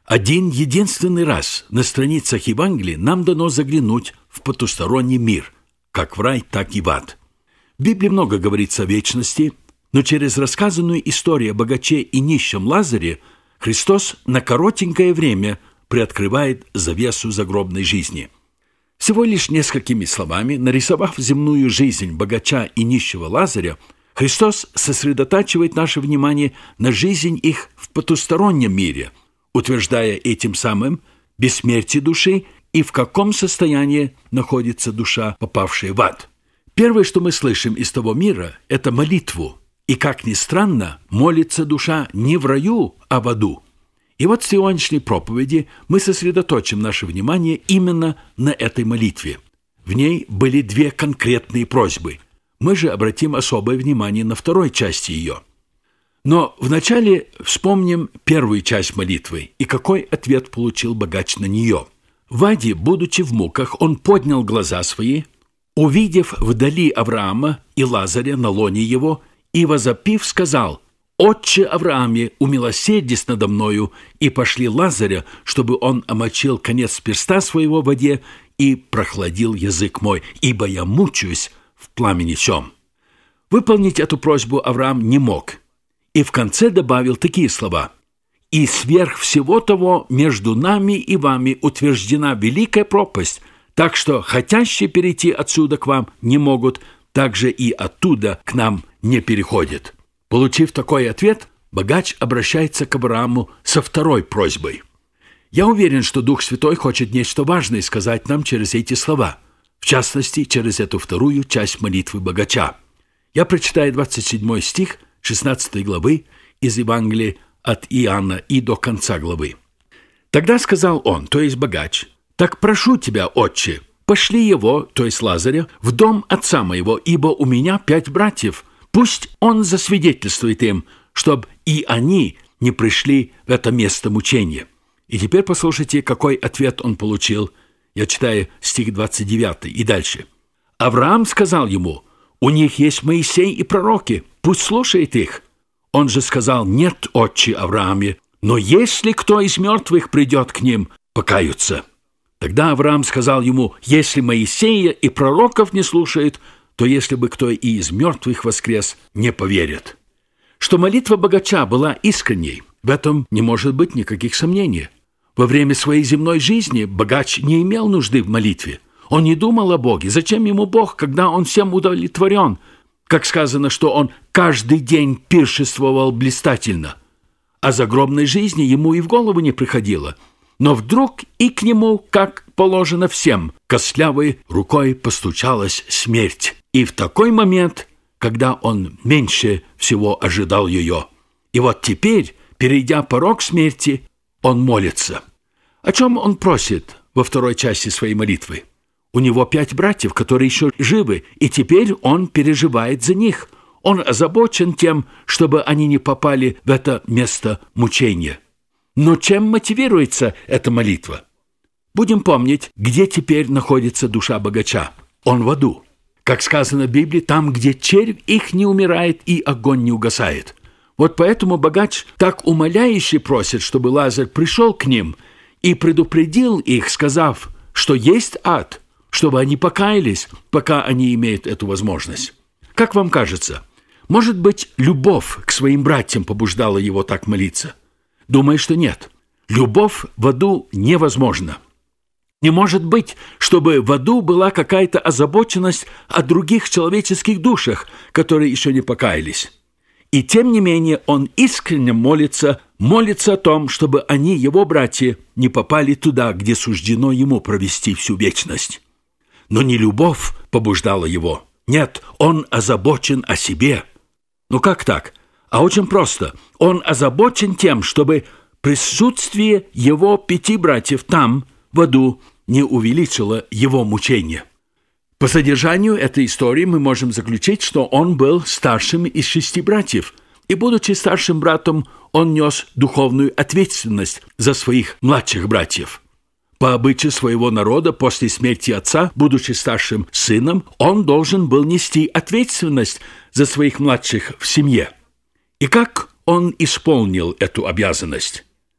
Один единственный раз на страницах Евангелия нам дано заглянуть в потусторонний мир, как в рай, так и в ад. В Библии много говорится о вечности, но через рассказанную историю о богаче и нищем Лазаре Христос на коротенькое время приоткрывает завесу загробной жизни. Всего лишь несколькими словами, нарисовав земную жизнь богача и нищего Лазаря, Христос сосредотачивает наше внимание на жизнь их в потустороннем мире, утверждая этим самым бессмертие души и в каком состоянии находится душа, попавшая в ад. Первое, что мы слышим из того мира, это молитву. И, как ни странно, молится душа не в раю, а в аду. И вот в сегодняшней проповеди мы сосредоточим наше внимание именно на этой молитве. В ней были две конкретные просьбы. Мы же обратим особое внимание на второй части ее. Но вначале вспомним первую часть молитвы и какой ответ получил богач на нее. В аде, будучи в муках, он поднял глаза свои, увидев вдали Авраама и Лазаря на лоне его, и, возопив, сказал: «Отче Аврааме, умилосердись надо мною, и пошли Лазаря, чтобы он омочил конец перста своего в воде и прохладил язык мой, ибо я мучаюсь в пламени сем». Выполнить эту просьбу Авраам не мог, и в конце добавил такие слова: «И сверх всего того между нами и вами утверждена великая пропасть, так что хотящие перейти отсюда к вам не могут, также и оттуда к нам не переходят». Получив такой ответ, богач обращается к Аврааму со второй просьбой. Я уверен, что Дух Святой хочет нечто важное сказать нам через эти слова, в частности, через эту вторую часть молитвы богача. Я прочитаю 27 стих 16 главы из Евангелия от Иоанна и до конца главы. «Тогда сказал он, то есть богач: так прошу тебя, отче, пошли его, то есть Лазаря, в дом отца моего, ибо у меня 5 братьев. Пусть он засвидетельствует им, чтобы и они не пришли в это место мучения». И теперь послушайте, какой ответ он получил. Я читаю стих 29 и дальше. «Авраам сказал ему: у них есть Моисей и пророки, пусть слушает их. Он же сказал: нет, отче Аврааме, но если кто из мертвых придет к ним, покаются». Тогда Авраам сказал ему: если Моисея и пророков не слушает, то если бы кто и из мертвых воскрес, не поверят. Что молитва богача была искренней, в этом не может быть никаких сомнений. Во время своей земной жизни богач не имел нужды в молитве. Он не думал о Боге. Зачем ему Бог, когда он всем удовлетворен? Как сказано, что он каждый день пиршествовал блистательно. О загробной жизни ему и в голову не приходило. Но вдруг и к нему, как положено всем, костлявой рукой постучалась смерть. И в такой момент, когда он меньше всего ожидал ее. И вот теперь, перейдя порог смерти, он молится. О чем он просит во второй части своей молитвы? У него 5 братьев, которые еще живы, и теперь он переживает за них. Он озабочен тем, чтобы они не попали в это место мучения. Но чем мотивируется эта молитва? Будем помнить, где теперь находится душа богача. Он в аду. Как сказано в Библии, там, где червь их не умирает и огонь не угасает. Вот поэтому богач так умоляюще просит, чтобы Лазарь пришел к ним и предупредил их, сказав, что есть ад, чтобы они покаялись, пока они имеют эту возможность. Как вам кажется, может быть, любовь к своим братьям побуждала его так молиться? Думаю, что нет. Любовь в аду невозможна. Не может быть, чтобы в аду была какая-то озабоченность о других человеческих душах, которые еще не покаялись. И тем не менее он искренне молится о том, чтобы они, его братья, не попали туда, где суждено ему провести всю вечность. Но не любовь побуждала его. Нет, он озабочен о себе. Ну как так? А очень просто. Он озабочен тем, чтобы присутствие его 5 братьев там, в аду, не увеличило его мучения. По содержанию этой истории мы можем заключить, что он был старшим из 6 братьев, и, будучи старшим братом, он нес духовную ответственность за своих младших братьев. По обычаю своего народа, после смерти отца, будучи старшим сыном, он должен был нести ответственность за своих младших в семье. И как он исполнил эту обязанность?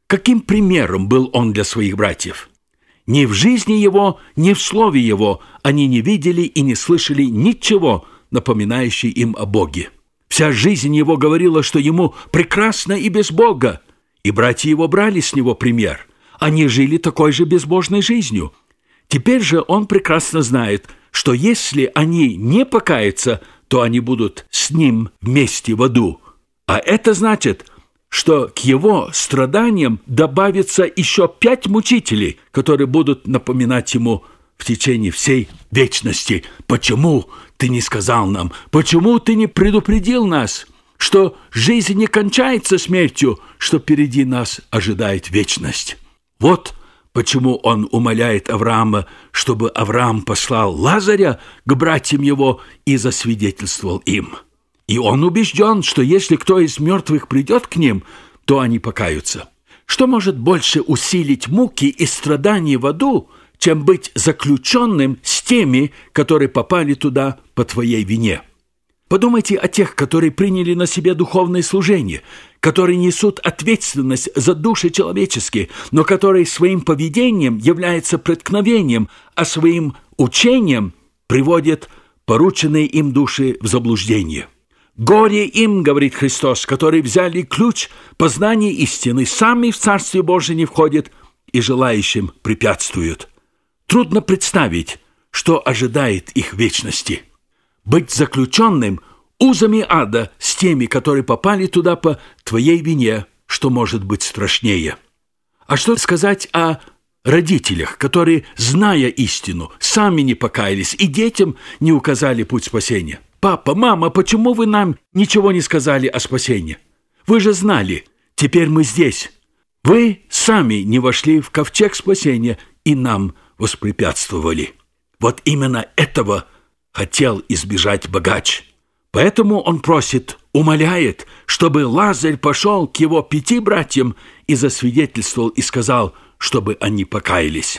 Каким примером был он для своих братьев? Ни в жизни его, ни в слове его они не видели и не слышали ничего, напоминающего им о Боге. Вся жизнь его говорила, что ему прекрасно и без Бога, и братья его брали с него пример. Они жили такой же безбожной жизнью. Теперь же он прекрасно знает, что если они не покаятся, то они будут с ним вместе в аду. А это значит, что к его страданиям добавится еще 5 мучителей, которые будут напоминать ему в течение всей вечности: «Почему ты не сказал нам? Почему ты не предупредил нас, что жизнь не кончается смертью, что впереди нас ожидает вечность?» Вот почему он умоляет Авраама, чтобы Авраам послал Лазаря к братьям его и засвидетельствовал им. И он убежден, что если кто из мертвых придет к ним, то они покаются. Что может больше усилить муки и страдания в аду, чем быть заключенным с теми, которые попали туда по твоей вине? Подумайте о тех, которые приняли на себе духовное служение, которые несут ответственность за души человеческие, но которые своим поведением являются преткновением, а своим учением приводят порученные им души в заблуждение. «Горе им, — говорит Христос, — которые взяли ключ познания истины, сами в Царствие Божие не входят и желающим препятствуют». Трудно представить, что ожидает их в вечности. Быть заключенным узами ада с теми, которые попали туда по твоей вине, что может быть страшнее. А что сказать о родителях, которые, зная истину, сами не покаялись и детям не указали путь спасения? «Папа, мама, почему вы нам ничего не сказали о спасении? Вы же знали, теперь мы здесь. Вы сами не вошли в ковчег спасения и нам воспрепятствовали». Вот именно этого хотел избежать богач. Поэтому он просит, умоляет, чтобы Лазарь пошел к его 5 братьям и засвидетельствовал и сказал, чтобы они покаялись.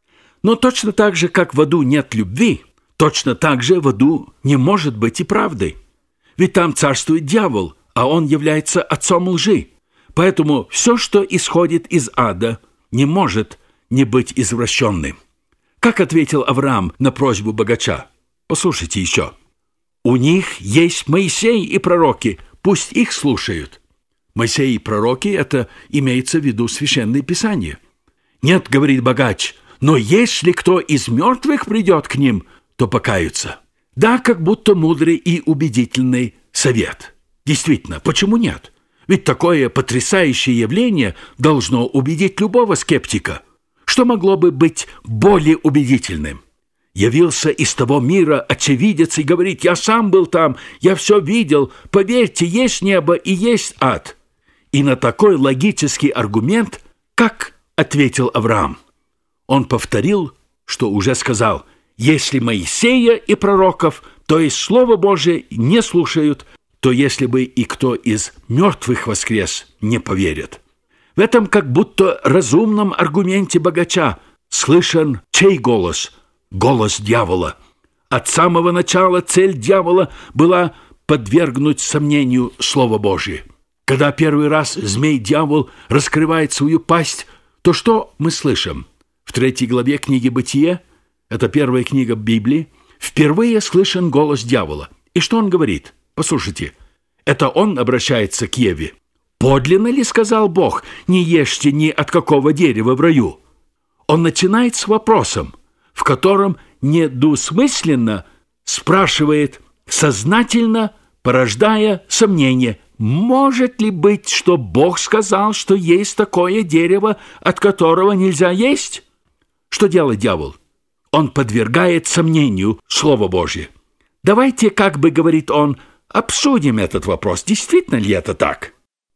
Но точно так же, как в аду нет любви, точно так же в аду не может быть и правды. Ведь там царствует дьявол, а он является отцом лжи. Поэтому все, что исходит из ада, не может не быть извращенным. Как ответил Авраам на просьбу богача? Послушайте еще. «У них есть Моисей и пророки, пусть их слушают». Моисей и пророки – это имеется в виду Священное Писание. «Нет, — говорит богач, — но если кто из мертвых придет к ним, то покаются». Да, как будто мудрый и убедительный совет. Действительно, почему нет? Ведь такое потрясающее явление должно убедить любого скептика. Что могло бы быть более убедительным? Явился из того мира очевидец и говорит: «Я сам был там, я все видел, поверьте, есть небо и есть ад». И на такой логический аргумент, как ответил Авраам? Он повторил, что уже сказал: «Если Моисея и пророков, то есть Слово Божие, не слушают, то если бы и кто из мертвых воскрес, не поверит». В этом как будто разумном аргументе богача слышен чей голос? Голос дьявола. От самого начала цель дьявола была подвергнуть сомнению Слово Божие. Когда первый раз змей-дьявол раскрывает свою пасть, то что мы слышим? В 3 главе книги «Бытие», это первая книга Библии, впервые слышен голос дьявола. И что он говорит? Послушайте, это он обращается к Еве. «Подлинно ли, — сказал Бог, — не ешьте ни от какого дерева в раю?» Он начинает с вопросом, в котором недвусмысленно спрашивает, сознательно порождая сомнение: может ли быть, что Бог сказал, что есть такое дерево, от которого нельзя есть? Что делает дьявол? Он подвергает сомнению Слово Божье. Давайте, как бы говорит он, обсудим этот вопрос. Действительно ли это так?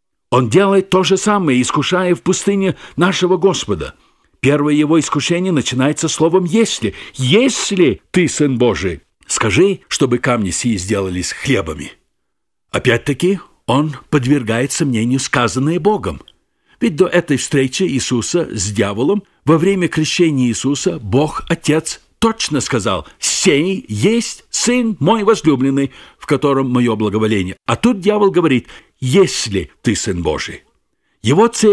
Он делает то же самое, искушая в пустыне нашего Господа. Первое его искушение начинается словом «если». «Если ты Сын Божий, скажи, чтобы камни сии сделались хлебами». Опять-таки, он подвергает сомнению сказанное Богом. Ведь до этой встречи Иисуса с дьяволом во время крещения Иисуса Бог Отец точно сказал: «Сей есть Сын мой возлюбленный, в котором мое благоволение». А тут дьявол говорит: «Если ты Сын Божий». Его цель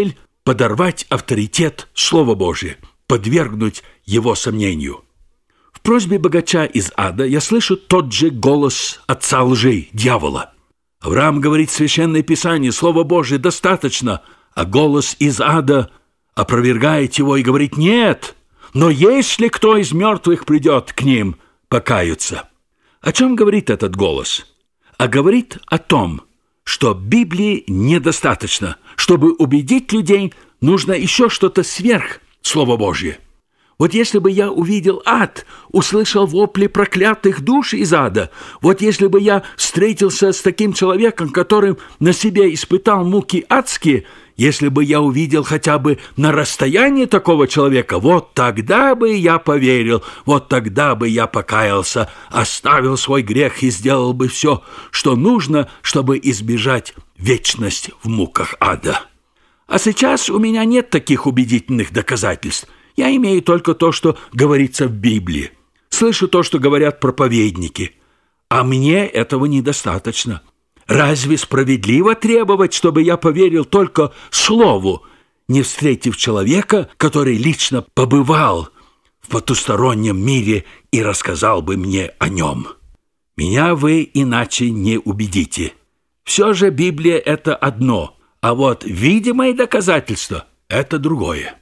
подорвать авторитет Слова Божия, подвергнуть его сомнению. В просьбе богача из ада я слышу тот же голос отца лжи, дьявола. Авраам говорит: Священное Писание, Слово Божие достаточно, а голос из ада опровергает его и говорит: нет, но если кто из мертвых придет к ним, покаются. О чем говорит этот голос? А говорит о том, что Библии недостаточно. Чтобы убедить людей, нужно еще что-то сверх Слова Божье. Вот если бы я увидел ад, услышал вопли проклятых душ из ада, вот если бы я встретился с таким человеком, который на себе испытал муки адские, если бы я увидел хотя бы на расстоянии такого человека, вот тогда бы я поверил, вот тогда бы я покаялся, оставил свой грех и сделал бы все, что нужно, чтобы избежать вечность в муках ада. А сейчас у меня нет таких убедительных доказательств. Я имею только то, что говорится в Библии. Слышу то, что говорят проповедники. А мне этого недостаточно. Разве справедливо требовать, чтобы я поверил только слову, не встретив человека, который лично побывал в потустороннем мире и рассказал бы мне о нем? Меня вы иначе не убедите. Все же Библия – это одно, а вот видимые доказательства – это другое.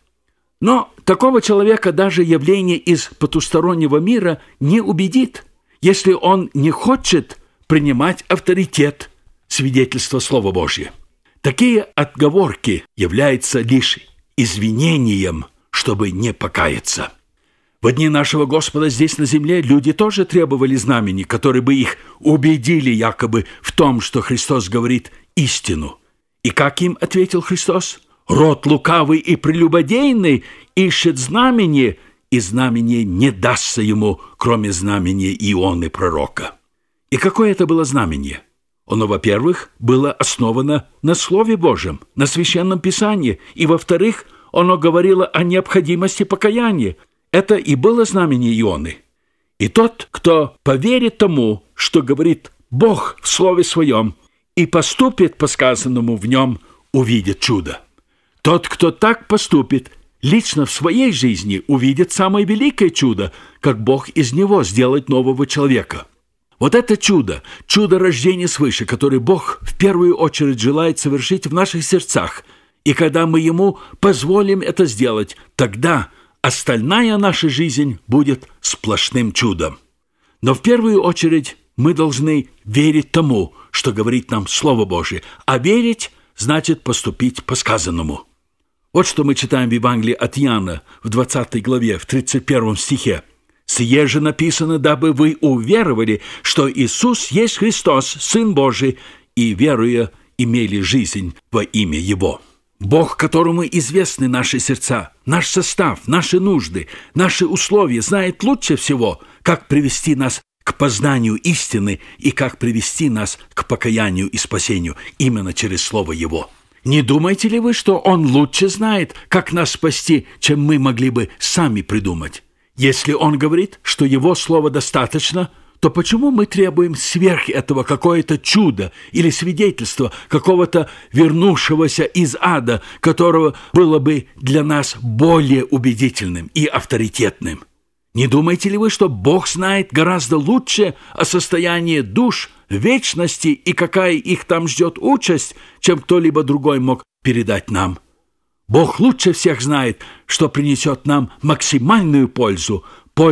Но такого человека даже явление из потустороннего мира не убедит, если он не хочет принимать авторитет свидетельства Слова Божьего. Такие отговорки являются лишь извинением, чтобы не покаяться. В дни нашего Господа здесь на земле люди тоже требовали знамений, которые бы их убедили якобы в том, что Христос говорит истину. И как им ответил Христос? Род лукавый и прелюбодейный ищет знамение, и знамение не дастся ему, кроме знамения Ионы пророка. И какое это было знамение? Оно, во-первых, было основано на Слове Божьем, на Священном Писании, и, во-вторых, оно говорило о необходимости покаяния. Это и было знамение Ионы. И тот, кто поверит тому, что говорит Бог в Слове Своем, и поступит по сказанному в нем, увидит чудо. Тот, кто так поступит, лично в своей жизни увидит самое великое чудо, как Бог из него сделает нового человека. Вот это чудо, чудо рождения свыше, которое Бог в первую очередь желает совершить в наших сердцах. И когда мы Ему позволим это сделать, тогда остальная наша жизнь будет сплошным чудом. Но в первую очередь мы должны верить тому, что говорит нам Слово Божие, а верить значит поступить по сказанному. Вот что мы читаем в Евангелии от Иоанна в 20 главе, в 31 стихе. «Сие же написано, дабы вы уверовали, что Иисус есть Христос, Сын Божий, и, веруя, имели жизнь во имя Его». Бог, которому известны наши сердца, наш состав, наши нужды, наши условия, знает лучше всего, как привести нас к познанию истины и как привести нас к покаянию и спасению именно через Слово Его. Не думаете ли вы, что Он лучше знает, как нас спасти, чем мы могли бы сами придумать? Если Он говорит, что Его Слово достаточно, то почему мы требуем сверх этого какое-то чудо или свидетельство какого-то вернувшегося из ада, которого было бы для нас более убедительным и авторитетным? Не думаете ли вы, что Бог знает гораздо лучше о состоянии душ, вечности и какая их там ждет участь, чем кто-либо другой мог передать нам? Бог лучше всех знает, что принесет нам максимальную пользу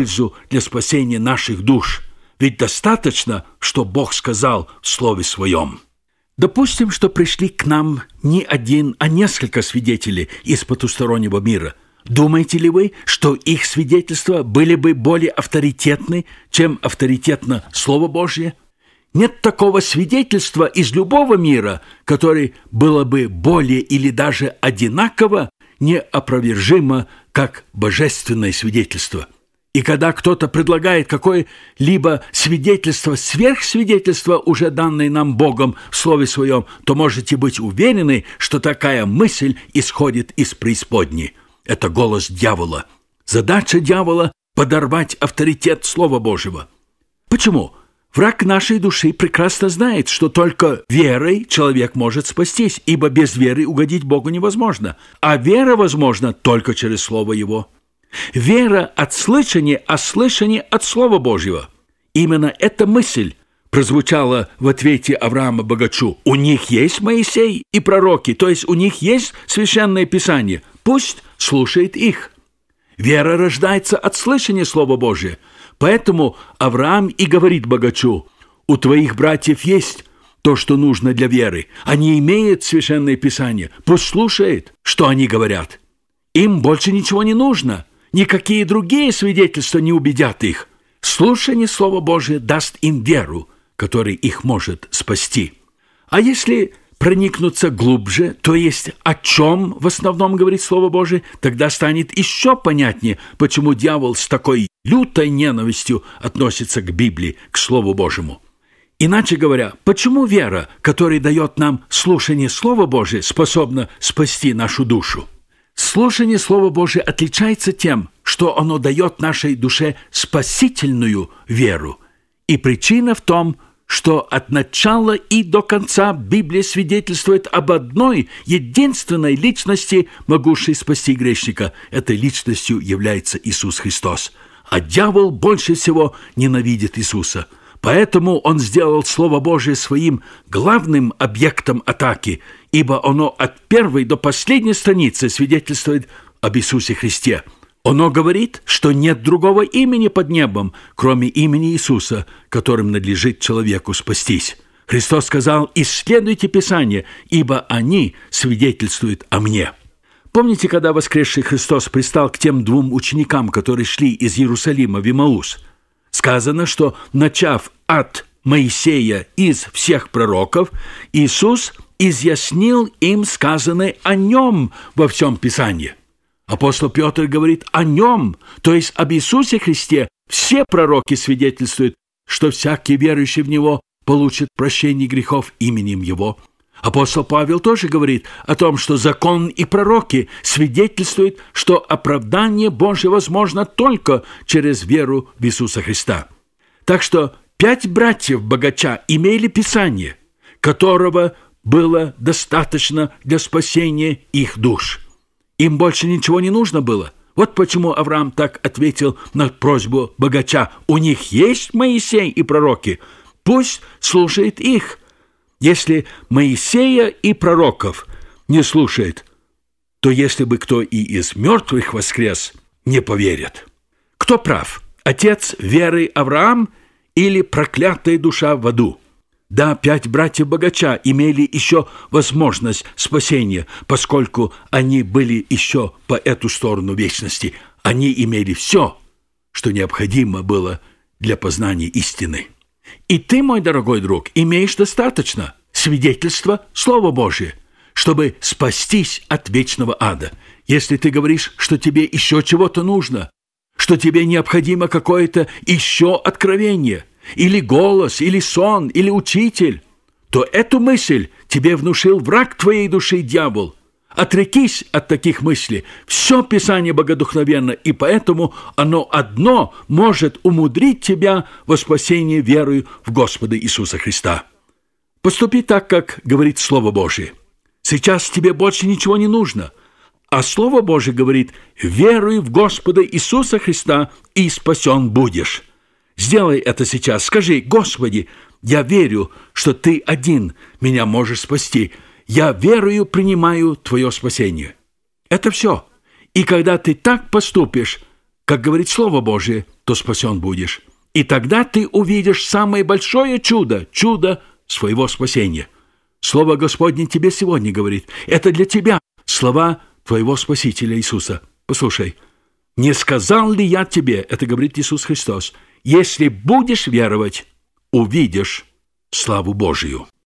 для спасения наших душ. Ведь достаточно, что Бог сказал в Слове Своем. Допустим, что пришли к нам не один, а несколько свидетелей из потустороннего мира. Думаете ли вы, что их свидетельства были бы более авторитетны, чем авторитетно Слово Божье? Нет такого свидетельства из любого мира, которое было бы более или даже одинаково неопровержимо, как божественное свидетельство. И когда кто-то предлагает какое-либо свидетельство, сверхсвидетельство, уже данное нам Богом в Слове Своем, то можете быть уверены, что такая мысль исходит из преисподней. Это голос дьявола. Задача дьявола – подорвать авторитет Слова Божьего. Почему? Враг нашей души прекрасно знает, что только верой человек может спастись, ибо без веры угодить Богу невозможно, а вера возможна только через Слово Его. Вера от слышания, а слышание от Слова Божьего. Именно эта мысль прозвучала в ответе Авраама богачу. У них есть Моисей и пророки, то есть у них есть Священное Писание. Пусть слушает их. Вера рождается от слышания Слова Божия. Поэтому Авраам и говорит богачу: у твоих братьев есть то, что нужно для веры. Они имеют Священное Писание. Пусть слушает, что они говорят. Им больше ничего не нужно. Никакие другие свидетельства не убедят их. Слушание Слова Божия даст им веру, которая их может спасти. А если проникнуться глубже, то есть о чем в основном говорит Слово Божие, тогда станет еще понятнее, почему дьявол с такой лютой ненавистью относится к Библии, к Слову Божьему. Иначе говоря, почему вера, которая дает нам слушание Слова Божия, способна спасти нашу душу? Слушание Слова Божия отличается тем, что оно дает нашей душе спасительную веру. И причина в том, что от начала и до конца Библия свидетельствует об одной, единственной личности, могущей спасти грешника. Этой личностью является Иисус Христос. А дьявол больше всего ненавидит Иисуса. Поэтому он сделал Слово Божие своим главным объектом атаки, ибо оно от первой до последней страницы свидетельствует об Иисусе Христе. Оно говорит, что нет другого имени под небом, кроме имени Иисуса, которым надлежит человеку спастись. Христос сказал: «Исследуйте Писание, ибо они свидетельствуют о мне». Помните, когда воскресший Христос пристал к тем двум ученикам, которые шли из Иерусалима в Имаус? Сказано, что, начав от Моисея из всех пророков, Иисус изъяснил им сказанное о нем во всем Писании. Апостол Петр говорит о нем, то есть об Иисусе Христе. Все пророки свидетельствуют, что всякий верующий в Него получит прощение грехов именем Его. Апостол Павел тоже говорит о том, что закон и пророки свидетельствуют, что оправдание Божие возможно только через веру в Иисуса Христа. Так что 5 братьев богача имели Писание, которого было достаточно для спасения их душ. Им больше ничего не нужно было. Вот почему Авраам так ответил на просьбу богача: у них есть Моисей и пророки, пусть слушает их. Если Моисея и пророков не слушает, то если бы кто и из мертвых воскрес, не поверят. Кто прав? Отец веры Авраам или проклятая душа в аду? Да, 5 братьев богача имели еще возможность спасения, поскольку они были еще по эту сторону вечности. Они имели все, что необходимо было для познания истины. И ты, мой дорогой друг, имеешь достаточно свидетельства Слова Божия, чтобы спастись от вечного ада. Если ты говоришь, что тебе еще чего-то нужно, что тебе необходимо какое-то еще откровение, или голос, или сон, или учитель, то эту мысль тебе внушил враг твоей души, дьявол. Отрекись от таких мыслей. Все Писание богодухновенно, и поэтому оно одно может умудрить тебя во спасение верою в Господа Иисуса Христа. Поступи так, как говорит Слово Божие. Сейчас тебе больше ничего не нужно. А Слово Божие говорит: веруй в Господа Иисуса Христа, и спасен будешь. Сделай это сейчас. Скажи: Господи, я верю, что Ты один меня можешь спасти. Я верою принимаю Твое спасение. Это все. И когда ты так поступишь, как говорит Слово Божие, то спасен будешь. И тогда ты увидишь самое большое чудо, чудо своего спасения. Слово Господне тебе сегодня говорит: это для тебя слова твоего Спасителя Иисуса. Послушай: не сказал ли я тебе, это говорит Иисус Христос, если будешь веровать, увидишь славу Божию.